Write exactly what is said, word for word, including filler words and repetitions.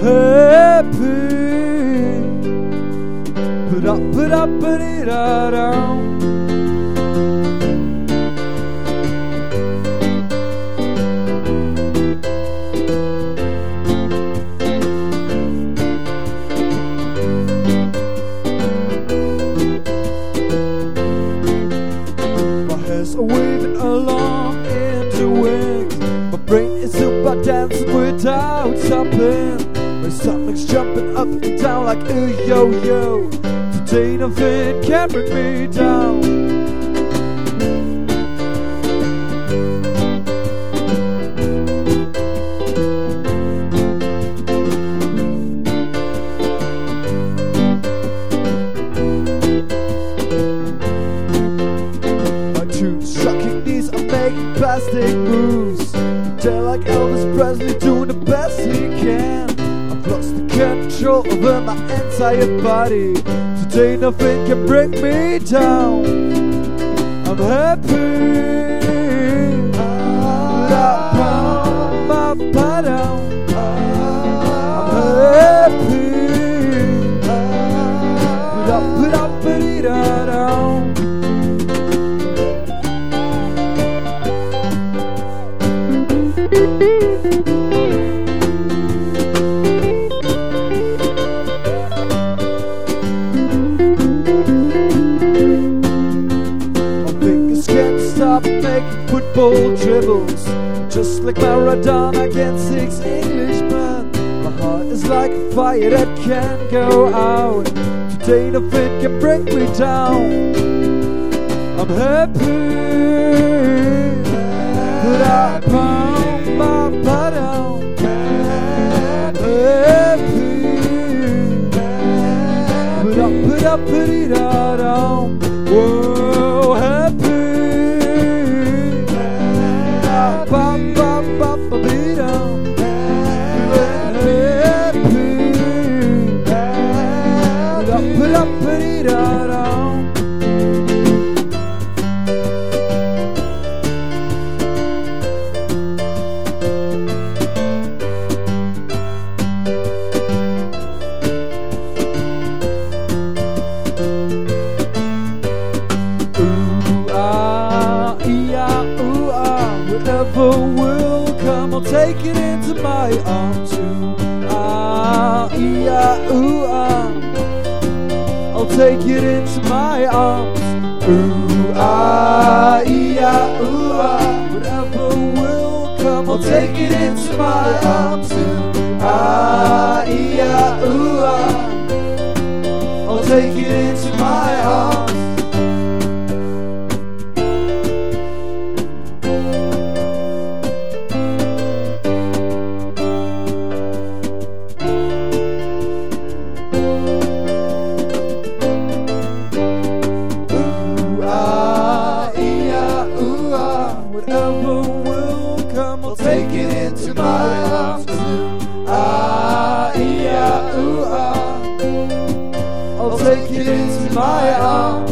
happy. Put up, put up, put it down. Waving along into wings. My brain is super dancing without stopping. My stomach's jumping up and down like a yo-yo. Today nothing can bring me down. Shocking knees are making plastic moves. They're like Elvis Presley doing the best he can. I've lost the control over my entire body. Today nothing can bring me down. I'm happy. I'm happy. Put up, put up, put it down. Stop making football dribbles, just like Maradona against six Englishmen. My heart is like a fire that can't go out. Today nothing can bring me down. I'm happy. Put up, put down. Happy. Put up, put up, put it down. Whoa, happy. Put up, put it down. Ooh ah, ee-ah, ooh ah. Whatever will come, I'll take it into my arms. Ooh ah, ee-ah, ooh ah. I'll take it into my arms. Ooh ah, ee-ah, ooh ah. Whatever will come, I'll take it into my arms. Ooh ah, ee-ah, ooh ah. I'll take it into my arms. Whatever will come, I'll take it into my arms. Ooh ah, ee-ah, ooh ah. I'll take it into my arms.